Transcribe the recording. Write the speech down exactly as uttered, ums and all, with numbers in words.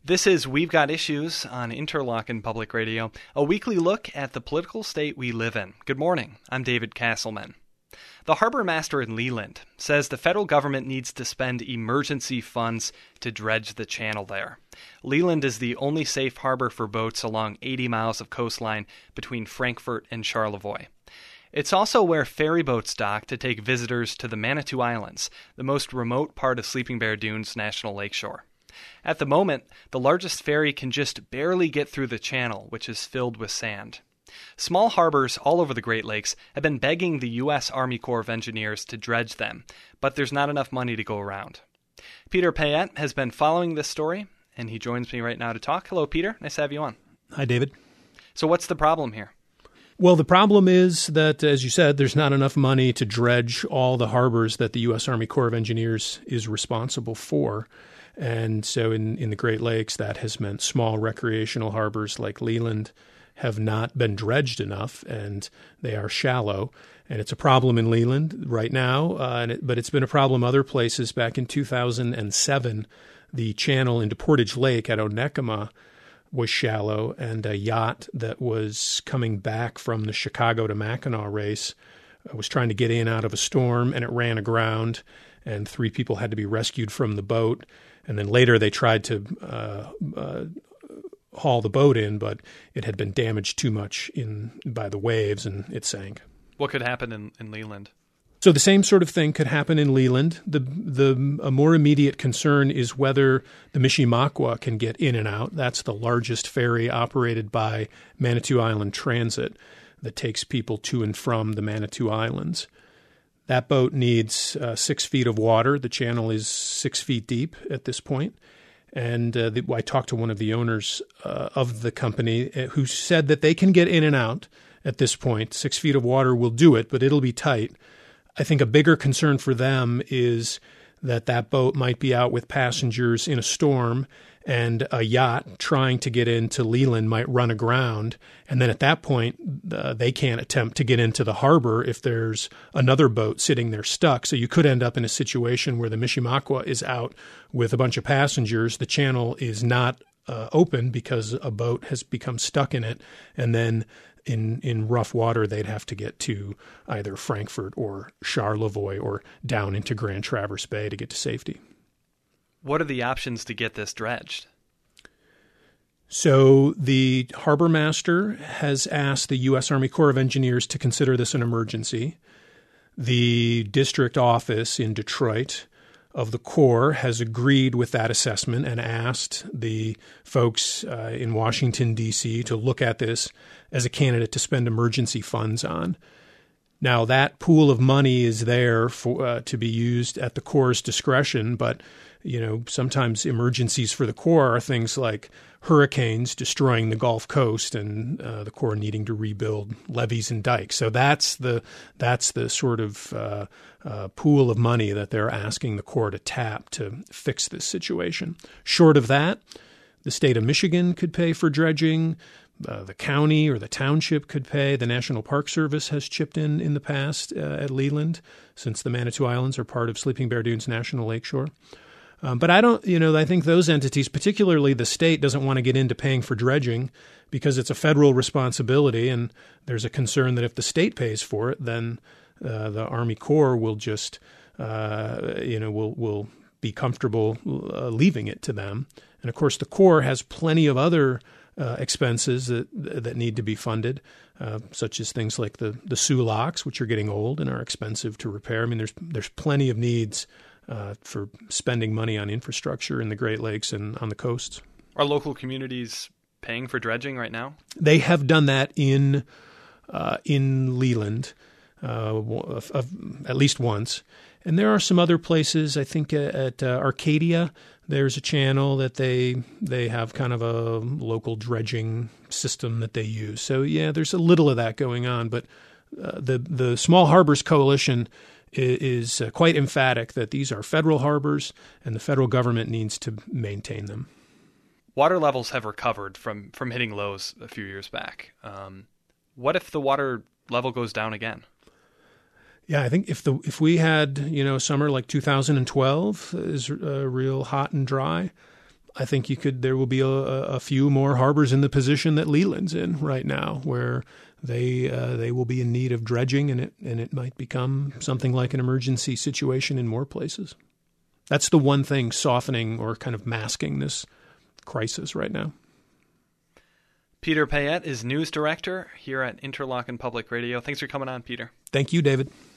This is We've Got Issues on Interlochen Public Radio, a weekly look at the political state we live in. Good morning. I'm David Castleman. The harbor master in Leland says the federal government needs to spend emergency funds to dredge the channel there. Leland is the only safe harbor for boats along eighty miles of coastline between Frankfort and Charlevoix. It's also where ferry boats dock to take visitors to the Manitou Islands, the most remote part of Sleeping Bear Dunes National Lakeshore. At the moment, the largest ferry can just barely get through the channel, which is filled with sand. Small harbors all over the Great Lakes have been begging the U S Army Corps of Engineers to dredge them, but there's not enough money to go around. Peter Payette has been following this story, and he joins me right now to talk. Hello, Peter. Nice to have you on. Hi, David. So what's the problem here? Well, the problem is that, as you said, there's not enough money to dredge all the harbors that the U S Army Corps of Engineers is responsible for. And so in, in the Great Lakes, that has meant small recreational harbors like Leland have not been dredged enough, and they are shallow. And it's a problem in Leland right now, uh, and it, but it's been a problem other places. Back in two thousand seven, the channel into Portage Lake at Onekama was shallow, and a yacht that was coming back from the Chicago to Mackinac race uh, was trying to get in out of a storm, and it ran aground, and three people had to be rescued from the boat. And then later they tried to uh, uh, haul the boat in, but it had been damaged too much in by the waves, and it sank. What could happen in, in Leland? So the same sort of thing could happen in Leland. The the a more immediate concern is whether the Mishimakwa can get in and out. That's the largest ferry operated by Manitou Island Transit that takes people to and from the Manitou Islands. That boat needs uh, six feet of water. The channel is six feet deep at this point. And uh, the, I talked to one of the owners uh, of the company uh, who said that they can get in and out at this point. Six feet of water will do it, but it'll be tight. I think a bigger concern for them is that that boat might be out with passengers in a storm, and a yacht trying to get into Leland might run aground. And then at that point, uh, they can't attempt to get into the harbor if there's another boat sitting there stuck. So you could end up in a situation where the Mishimakwa is out with a bunch of passengers. The channel is not uh, open because a boat has become stuck in it. And then in, in rough water, they'd have to get to either Frankfort or Charlevoix or down into Grand Traverse Bay to get to safety. What are the options to get this dredged? So the harbor master has asked the U S Army Corps of Engineers to consider this an emergency. The district office in Detroit of the Corps has agreed with that assessment and asked the folks uh, in Washington, D C to look at this as a candidate to spend emergency funds on. Now, that pool of money is there for uh, to be used at the Corps' discretion, but you know, sometimes emergencies for the Corps are things like hurricanes destroying the Gulf Coast and uh, the Corps needing to rebuild levees and dikes. So that's the that's the sort of uh, uh, pool of money that they're asking the Corps to tap to fix this situation. Short of that, the state of Michigan could pay for dredging. Uh, the county or the township could pay. The National Park Service has chipped in in the past uh, at Leland, since the Manitou Islands are part of Sleeping Bear Dunes National Lakeshore. Um, but I don't, you know, I think those entities, particularly the state, doesn't want to get into paying for dredging because it's a federal responsibility, and there's a concern that if the state pays for it, then uh, the Army Corps will just, uh, you know, will will be comfortable uh, leaving it to them. And of course, the Corps has plenty of other uh, expenses that that need to be funded, uh, such as things like the the Sulaks, which are getting old and are expensive to repair. I mean, there's there's plenty of needs Uh, for spending money on infrastructure in the Great Lakes and on the coasts. Are local communities paying for dredging right now? They have done that in uh, in Leland uh, of, of, at least once. And there are some other places, I think at, at uh, Arcadia, there's a channel that they they have kind of a local dredging system that they use. So, yeah, there's a little of that going on. But uh, the, the Small Harbors Coalition is uh, quite emphatic that these are federal harbors and the federal government needs to maintain them. Water levels have recovered from, from hitting lows a few years back. Um, what if the water level goes down again? Yeah, I think if the if we had, you know, summer like two thousand twelve is uh, real hot and dry, I think you could. There will be a, a few more harbors in the position that Leland's in right now, where they uh, they will be in need of dredging, and it and it might become something like an emergency situation in more places. That's the one thing softening or kind of masking this crisis right now. Peter Payette is news director here at Interlochen Public Radio. Thanks for coming on, Peter. Thank you, David.